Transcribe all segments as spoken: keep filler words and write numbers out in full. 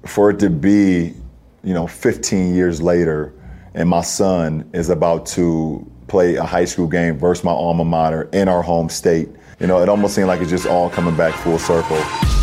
for it to be, you know, fifteen years later, and my son is about to play a high school game versus my alma mater in our home state, you know, it almost seemed like it's just all coming back full circle.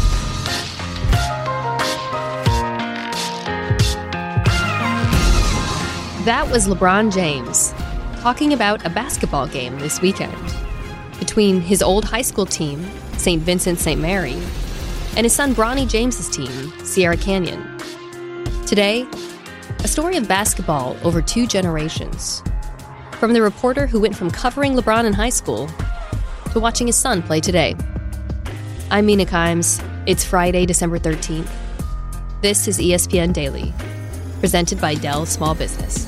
That was LeBron James talking about a basketball game this weekend between his old high school team, Saint Vincent Saint Mary, and his son Bronny James's team, Sierra Canyon. Today, a story of basketball over two generations. From the reporter who went from covering LeBron in high school to watching his son play today. I'm Mina Kimes. It's Friday, December thirteenth. This is E S P N Daily, presented by Dell Small Business.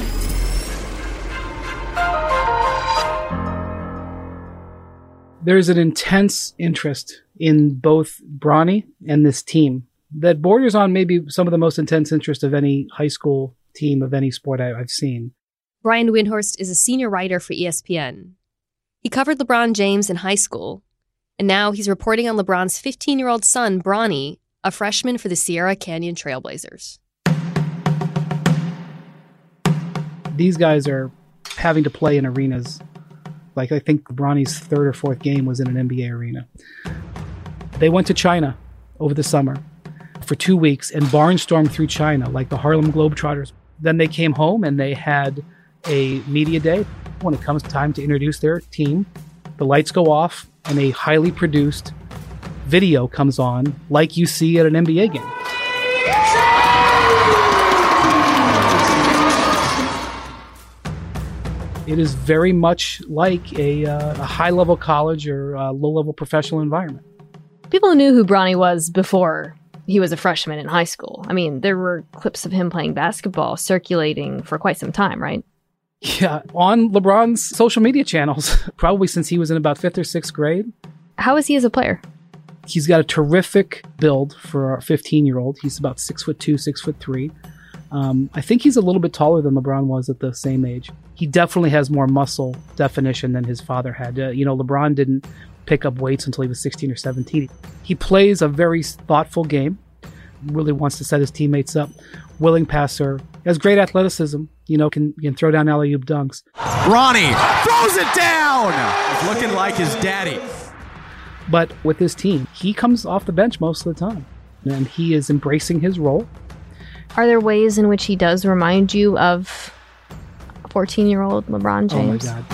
There's an intense interest in both Bronny and this team that borders on maybe some of the most intense interest of any high school team of any sport I, I've seen. Brian Windhorst is a senior writer for E S P N. He covered LeBron James in high school, and now he's reporting on LeBron's fifteen-year-old son, Bronny, a freshman for the Sierra Canyon Trailblazers. These guys are having to play in arenas. Like, I think Bronny's third or fourth game was in an N B A arena. They went to China over the summer for two weeks and barnstormed through China like the Harlem Globetrotters. Then they came home and they had a media day. When it comes time to introduce their team, the lights go off and a highly produced video comes on like you see at an N B A game. It is very much like a, uh, a high-level college or uh, low-level professional environment. People knew who Bronny was before he was a freshman in high school. I mean, there were clips of him playing basketball circulating for quite some time, right? Yeah, on LeBron's social media channels, probably since he was in about fifth or sixth grade. How is he as a player? He's got a terrific build for a fifteen-year-old. He's about six foot two, six foot three. Um, I think he's a little bit taller than LeBron was at the same age. He definitely has more muscle definition than his father had. Uh, you know, LeBron didn't pick up weights until he was sixteen or seventeen. He plays a very thoughtful game, really wants to set his teammates up, willing passer, has great athleticism, you know, can, can throw down alley-oop dunks. Bronny throws it down! He's looking like his daddy. But with this team, he comes off the bench most of the time, and he is embracing his role. Are there ways in which he does remind you of fourteen-year-old LeBron James? Oh, my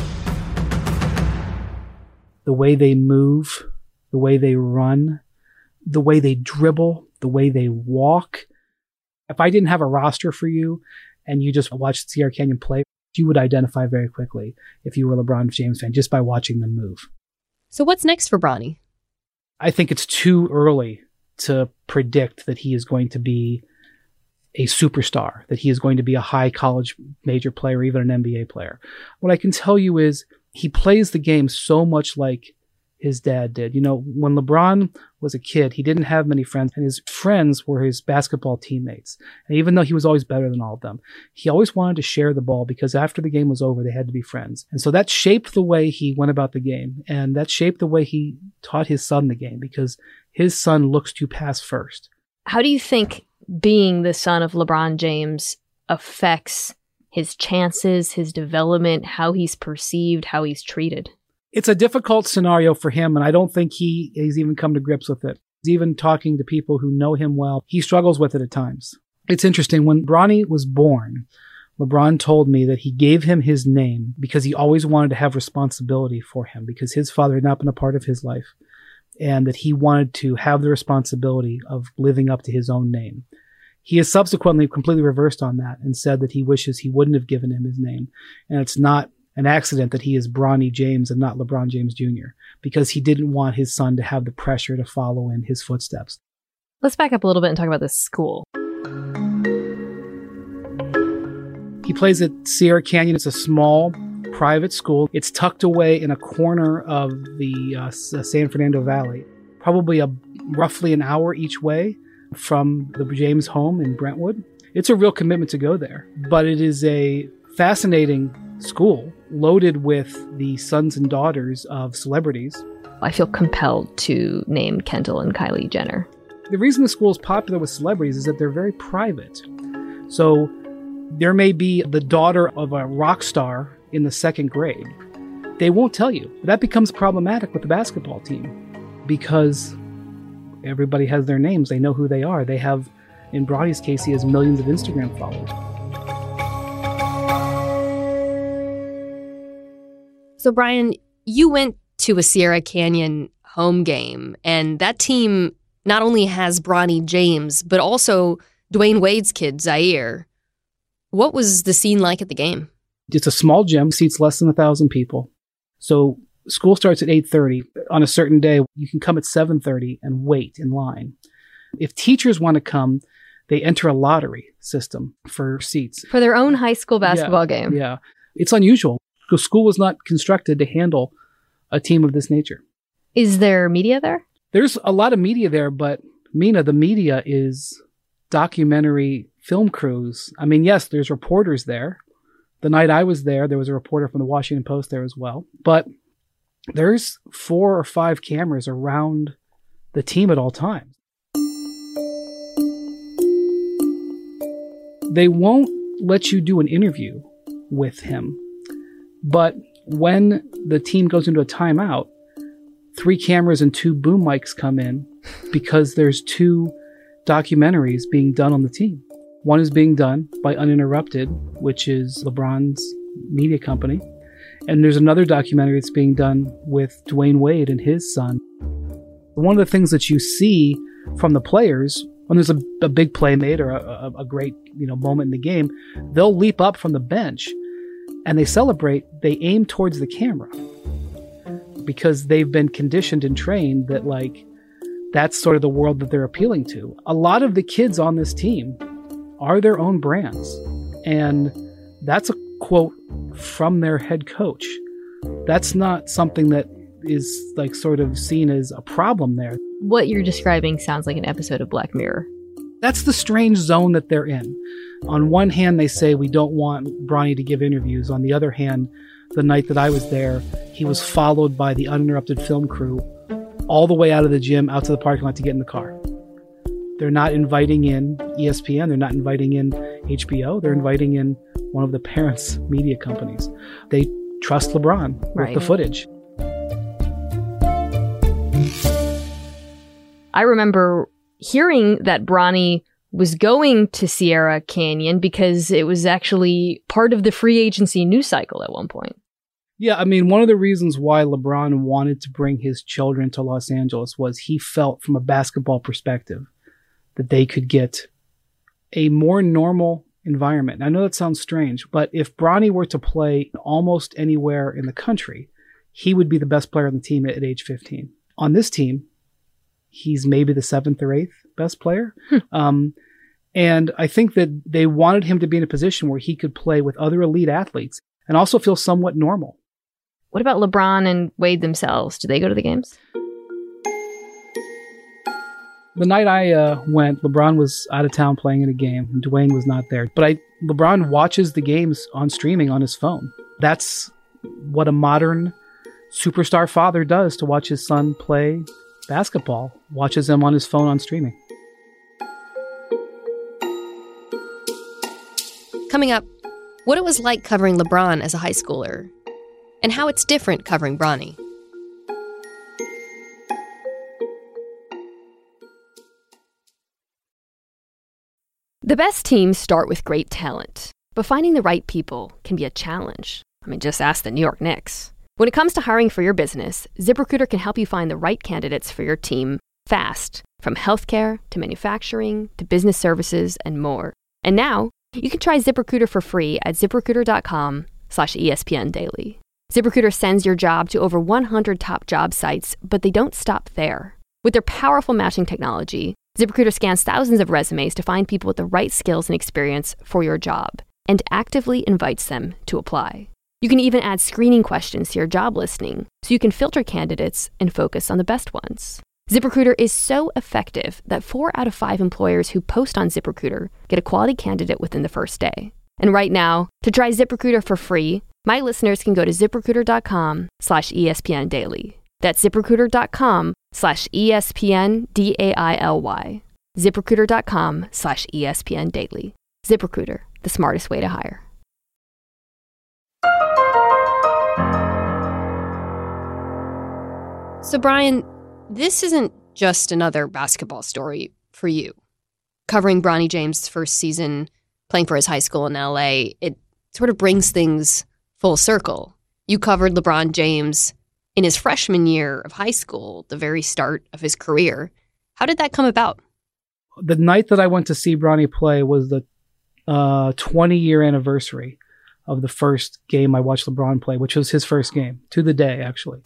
God. The way they move, the way they run, the way they dribble, the way they walk. If I didn't have a roster for you and you just watched Sierra Canyon play, you would identify very quickly if you were a LeBron James fan just by watching them move. So what's next for Bronny? I think it's too early to predict that he is going to be a superstar, that he is going to be a high college major player, even an N B A player. What I can tell you is he plays the game so much like his dad did. You know, when LeBron was a kid, he didn't have many friends, and his friends were his basketball teammates. And even though he was always better than all of them, he always wanted to share the ball because after the game was over, they had to be friends. And so that shaped the way he went about the game, and that shaped the way he taught his son the game because his son looks to pass first. How do you think being the son of LeBron James affects his chances, his development, how he's perceived, how he's treated? It's a difficult scenario for him, and I don't think he has even come to grips with it. Even talking to people who know him well, he struggles with it at times. It's interesting. When Bronny was born, LeBron told me that he gave him his name because he always wanted to have responsibility for him because his father had not been a part of his life, and that he wanted to have the responsibility of living up to his own name. He has subsequently completely reversed on that and said that he wishes he wouldn't have given him his name. And it's not an accident that he is Bronny James and not LeBron James Junior because he didn't want his son to have the pressure to follow in his footsteps. Let's back up a little bit and talk about this school. He plays at Sierra Canyon. It's a small private school. It's tucked away in a corner of the uh, San Fernando Valley, probably a roughly an hour each way from the James home in Brentwood. It's a real commitment to go there, but it is a fascinating school loaded with the sons and daughters of celebrities. I feel compelled to name Kendall and Kylie Jenner. The reason the school is popular with celebrities is that they're very private. So there may be the daughter of a rock star in the second grade. They won't tell you. That becomes problematic with the basketball team because everybody has their names. They know who they are. They have, in Bronny's case, he has millions of Instagram followers. So, Brian, you went to a Sierra Canyon home game, and that team not only has Bronny James, but also Dwayne Wade's kid, Zaire. What was the scene like at the game? It's a small gym, seats less than one thousand people. So school starts at eight thirty. On a certain day, you can come at seven thirty and wait in line. If teachers want to come, they enter a lottery system for seats. For their own high school basketball yeah, game. Yeah. It's unusual because school was not constructed to handle a team of this nature. Is there media there? There's a lot of media there, but Mina, the media is documentary film crews. I mean, yes, there's reporters there. The night I was there, there was a reporter from the Washington Post there as well. But there's four or five cameras around the team at all times. They won't let you do an interview with him. But when the team goes into a timeout, three cameras and two boom mics come in because there's two documentaries being done on the team. One is being done by Uninterrupted, which is LeBron's media company. And there's another documentary that's being done with Dwayne Wade and his son. One of the things that you see from the players, when there's a, a big play made or a, a, a great you know moment in the game, they'll leap up from the bench and they celebrate. They aim towards the camera because they've been conditioned and trained that like that's sort of the world that they're appealing to. A lot of the kids on this team are their own brands. And that's a quote from their head coach. That's not something that is like sort of seen as a problem there. What you're describing sounds like an episode of Black Mirror. That's the strange zone that they're in. On one hand, they say we don't want Bronny to give interviews. On the other hand, the night that I was there, he was followed by the Uninterrupted film crew all the way out of the gym, out to the parking lot to get in the car. They're not inviting in E S P N. They're not inviting in H B O. They're inviting in one of the parents' media companies. They trust LeBron with right. the footage. I remember hearing that Bronny was going to Sierra Canyon because it was actually part of the free agency news cycle at one point. Yeah, I mean, one of the reasons why LeBron wanted to bring his children to Los Angeles was he felt from a basketball perspective that they could get a more normal environment. And I know that sounds strange, but if Bronny were to play almost anywhere in the country, he would be the best player on the team at age fifteen. On this team, he's maybe the seventh or eighth best player. Hmm. Um, and I think that they wanted him to be in a position where he could play with other elite athletes and also feel somewhat normal. What about LeBron and Wade themselves? Do they go to the games? The night I uh, went, LeBron was out of town playing in a game, and Dwayne was not there. But I, LeBron watches the games on streaming on his phone. That's what a modern superstar father does to watch his son play basketball. Watches him on his phone on streaming. Coming up, what it was like covering LeBron as a high schooler, and how it's different covering Bronny. The best teams start with great talent, but finding the right people can be a challenge. I mean, just ask the New York Knicks. When it comes to hiring for your business, ZipRecruiter can help you find the right candidates for your team fast, from healthcare to manufacturing to business services and more. And now, you can try ZipRecruiter for free at ZipRecruiter.com slash ESPN Daily. ZipRecruiter sends your job to over one hundred top job sites, but they don't stop there. With their powerful matching technology, ZipRecruiter scans thousands of resumes to find people with the right skills and experience for your job and actively invites them to apply. You can even add screening questions to your job listing so you can filter candidates and focus on the best ones. ZipRecruiter is so effective that four out of five employers who post on ZipRecruiter get a quality candidate within the first day. And right now, to try ZipRecruiter for free, my listeners can go to ZipRecruiter.com slash ESPN Daily. That's ZipRecruiter.com slash E-S-P-N-D-A-I-L-Y. ZipRecruiter.com slash ESPN Daily. ZipRecruiter, the smartest way to hire. So, Brian, this isn't just another basketball story for you. Covering Bronny James' first season, playing for his high school in L A, it sort of brings things full circle. You covered LeBron James in his freshman year of high school, the very start of his career. How did that come about? The night that I went to see Bronny play was the uh, twenty-year anniversary of the first game I watched LeBron play, which was his first game, to the day, actually.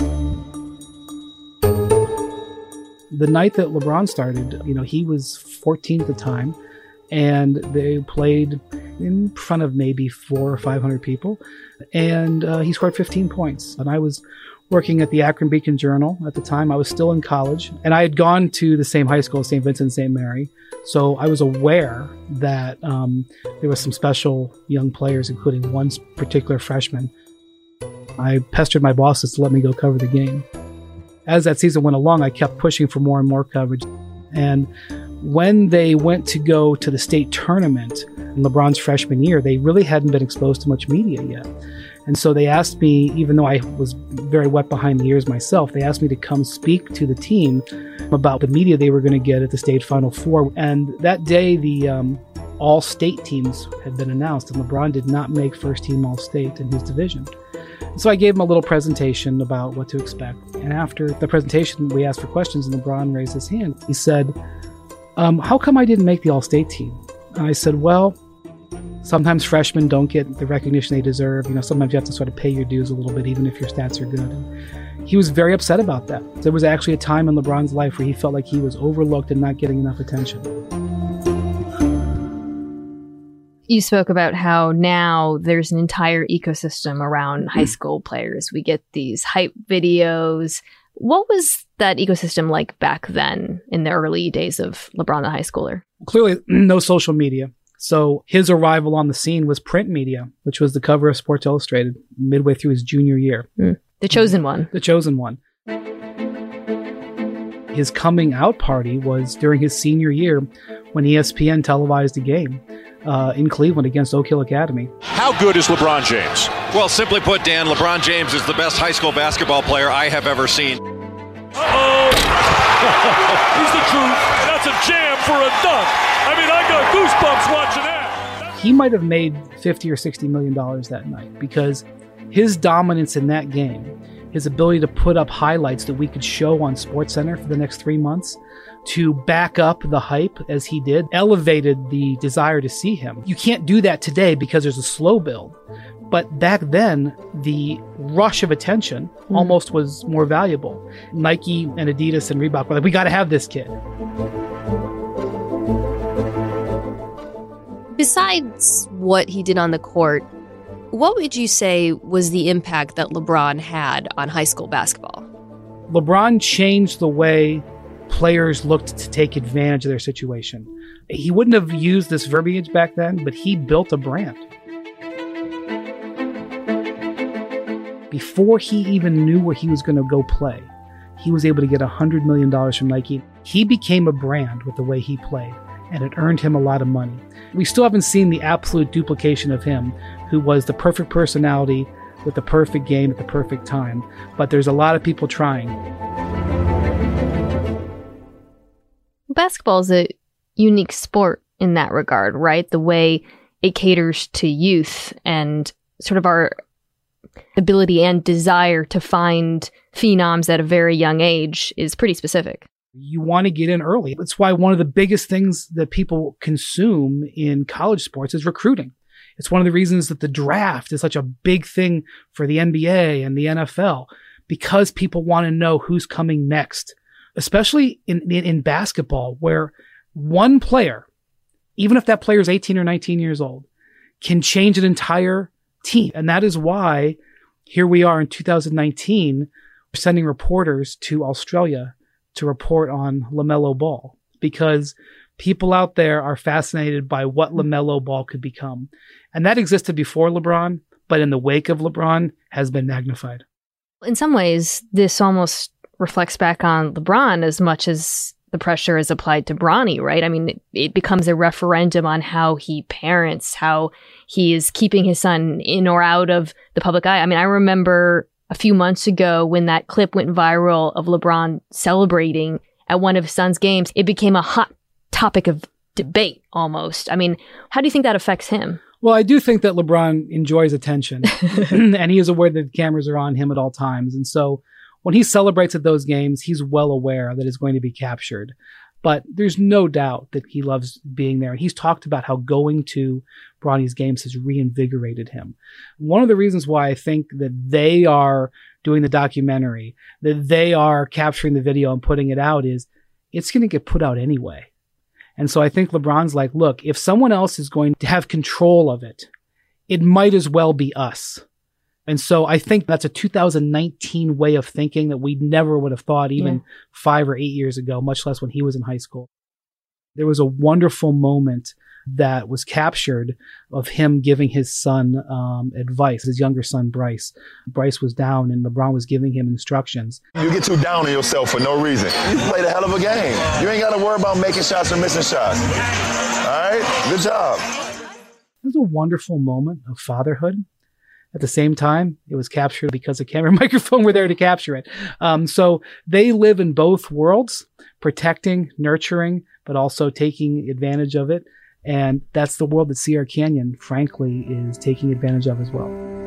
The night that LeBron started, you know, he was fourteen at the time, and they played in front of maybe four or five hundred people, and uh, he scored fifteen points. And I was working at the Akron Beacon Journal at the time. I was still in college, and I had gone to the same high school, Saint Vincent, Saint Mary. So I was aware that um, there were some special young players, including one particular freshman. I pestered my bosses to let me go cover the game. As that season went along, I kept pushing for more and more coverage. And when they went to go to the state tournament in LeBron's freshman year, they really hadn't been exposed to much media yet. And so they asked me, even though I was very wet behind the ears myself, they asked me to come speak to the team about the media they were going to get at the state Final Four. And that day, the um, all-state teams had been announced, and LeBron did not make first-team all-state in his division. So I gave him a little presentation about what to expect. And after the presentation, we asked for questions, and LeBron raised his hand. He said, um, how come I didn't make the all-state team? And I said, well, sometimes freshmen don't get the recognition they deserve. You know, sometimes you have to sort of pay your dues a little bit, even if your stats are good. And he was very upset about that. There was actually a time in LeBron's life where he felt like he was overlooked and not getting enough attention. You spoke about how now there's an entire ecosystem around high school players. We get these hype videos. What was that ecosystem like back then in the early days of LeBron the high schooler? Clearly, no social media. So his arrival on the scene was print media, which was the cover of Sports Illustrated midway through his junior year. Mm. The chosen one. The chosen one. His coming out party was during his senior year when E S P N televised a game uh, in Cleveland against Oak Hill Academy. How good is LeBron James? Well, simply put, Dan, LeBron James is the best high school basketball player I have ever seen. Uh-oh. He's the truth. That's a jam for a dunk. I mean, I got goosebumps watching that. He might have made fifty or sixty million dollars that night because his dominance in that game, his ability to put up highlights that we could show on SportsCenter for the next three months to back up the hype as he did, elevated the desire to see him. You can't do that today because there's a slow build. But back then, the rush of attention mm. almost was more valuable. Nike and Adidas and Reebok were like, we got to have this kid. Besides what he did on the court, what would you say was the impact that LeBron had on high school basketball? LeBron changed the way players looked to take advantage of their situation. He wouldn't have used this verbiage back then, but he built a brand. Before he even knew where he was going to go play, he was able to get one hundred million dollars from Nike. He became a brand with the way he played, and it earned him a lot of money. We still haven't seen the absolute duplication of him, who was the perfect personality with the perfect game at the perfect time. But there's a lot of people trying. Basketball is a unique sport in that regard, right? The way it caters to youth and sort of our ability and desire to find phenoms at a very young age is pretty specific. You want to get in early. That's why one of the biggest things that people consume in college sports is recruiting. It's one of the reasons that the draft is such a big thing for the N B A and the N F L, because people want to know who's coming next, especially in, in, in basketball, where one player, even if that player is eighteen or nineteen years old, can change an entire team. And that is why here we are in two thousand nineteen, we're sending reporters to Australia to report on LaMelo Ball, because people out there are fascinated by what LaMelo Ball could become. And that existed before LeBron, but in the wake of LeBron has been magnified. In some ways, this almost reflects back on LeBron as much as the pressure is applied to Bronny, right? I mean, it, it becomes a referendum on how he parents, how he is keeping his son in or out of the public eye. I mean, I remember a few months ago when that clip went viral of LeBron celebrating at one of his son's games. It became a hot topic of debate almost. I mean, how do you think that affects him? Well, I do think that LeBron enjoys attention and he is aware that the cameras are on him at all times. And so when he celebrates at those games, he's well aware that it's going to be captured. But there's no doubt that he loves being there. And he's talked about how going to Bronny's games has reinvigorated him. One of the reasons why I think that they are doing the documentary, that they are capturing the video and putting it out is it's going to get put out anyway. And so I think LeBron's like, look, if someone else is going to have control of it, it might as well be us. And so I think that's a two thousand nineteen way of thinking that we never would have thought even yeah. five or eight years ago, much less when he was in high school. There was a wonderful moment that was captured of him giving his son um, advice, his younger son, Bryce. Bryce was down and LeBron was giving him instructions. You get too down on yourself for no reason. You played a hell of a game. You ain't got to worry about making shots or missing shots. All right? Good job. It was a wonderful moment of fatherhood. At the same time, it was captured because a camera and microphone were there to capture it. Um, so they live in both worlds, protecting, nurturing, but also taking advantage of it. And that's the world that Sierra Canyon, frankly, is taking advantage of as well.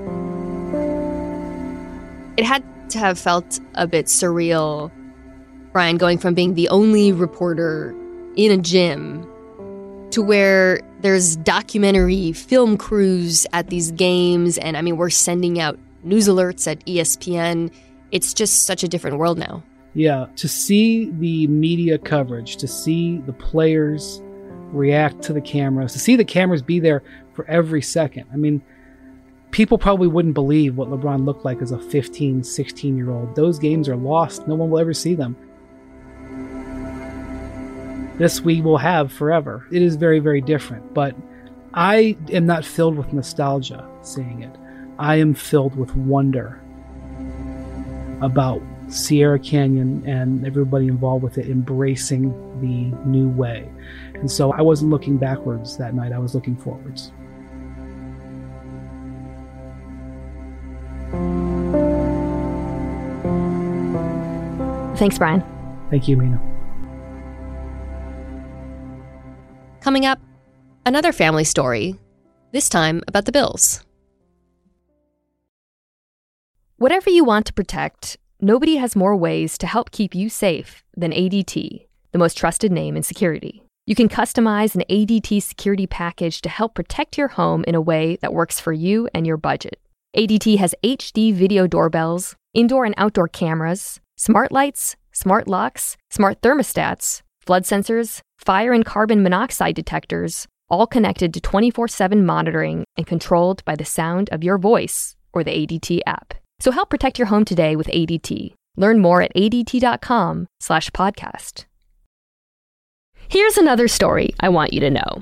It had to have felt a bit surreal, Brian, going from being the only reporter in a gym to where there's documentary film crews at these games. And I mean, we're sending out news alerts at E S P N. It's just such a different world now. Yeah, to see the media coverage, to see the players react to the cameras, to see the cameras be there for every second. I mean, people probably wouldn't believe what LeBron looked like as a fifteen, sixteen-year-old. Those games are lost. No one will ever see them. This we will have forever. It is very, very different. But I am not filled with nostalgia seeing it. I am filled with wonder about Sierra Canyon and everybody involved with it embracing the new way. And so I wasn't looking backwards that night. I was looking forwards. Thanks, Brian. Thank you, Mina. Coming up, another family story, this time about the Bills. Whatever you want to protect, nobody has more ways to help keep you safe than A D T, the most trusted name in security. You can customize an A D T security package to help protect your home in a way that works for you and your budget. A D T has H D video doorbells, indoor and outdoor cameras, smart lights, smart locks, smart thermostats, flood sensors, fire and carbon monoxide detectors, all connected to twenty-four seven monitoring and controlled by the sound of your voice or the A D T app. So help protect your home today with A D T. Learn more at adt.com slash podcast. Here's another story I want you to know.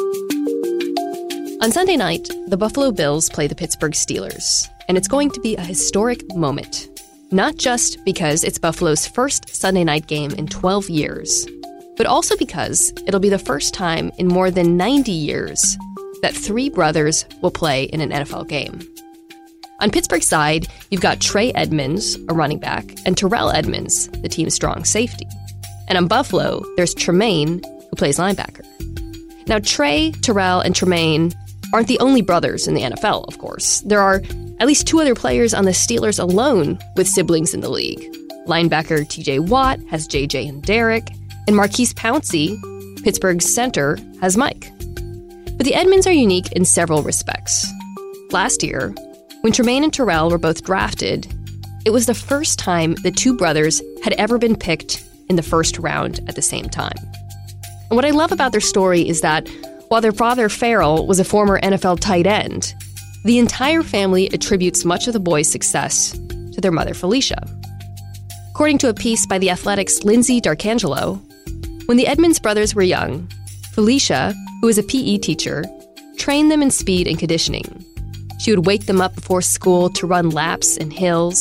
On Sunday night, the Buffalo Bills play the Pittsburgh Steelers, and it's going to be a historic moment. Not just because it's Buffalo's first Sunday night game in twelve years, but also because it'll be the first time in more than ninety years that three brothers will play in an N F L game. On Pittsburgh's side, you've got Trey Edmunds, a running back, and Terrell Edmunds, the team's strong safety. And on Buffalo, there's Tremaine, who plays linebacker. Now, Trey, Terrell, and Tremaine aren't the only brothers in the N F L, of course. There are at least two other players on the Steelers alone with siblings in the league. Linebacker T J Watt has J J and Derek, and Marquise Pouncey, Pittsburgh's center, has Mike. But the Edmunds are unique in several respects. Last year, when Tremaine and Terrell were both drafted, it was the first time the two brothers had ever been picked in the first round at the same time. And what I love about their story is that while their father, Farrell, was a former N F L tight end, the entire family attributes much of the boys' success to their mother, Felicia. According to a piece by The Athletic's Lindsay D'Arcangelo, when the Edmunds brothers were young, Felicia, who was a P E teacher, trained them in speed and conditioning. She would wake them up before school to run laps and hills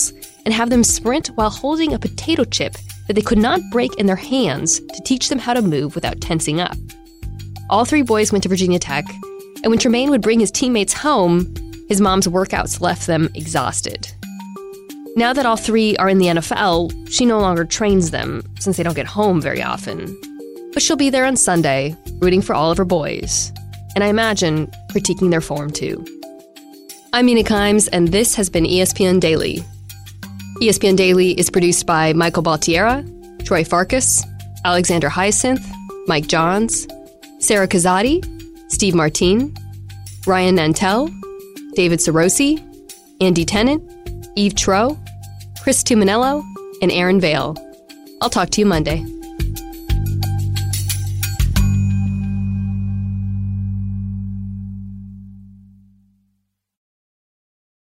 and have them sprint while holding a potato chip that they could not break in their hands to teach them how to move without tensing up. All three boys went to Virginia Tech, and when Tremaine would bring his teammates home, his mom's workouts left them exhausted. Now that all three are in the N F L, she no longer trains them, since they don't get home very often. But she'll be there on Sunday, rooting for all of her boys, and I imagine critiquing their form too. I'm Mina Kimes, and this has been E S P N Daily. E S P N Daily is produced by Michael Baltiera, Troy Farkas, Alexander Hyacinth, Mike Johns, Sarah Kazadi, Steve Martin, Ryan Nantel, David Sarosi, Andy Tennant, Eve Tro, Chris Tuminello, and Aaron Vale. I'll talk to you Monday.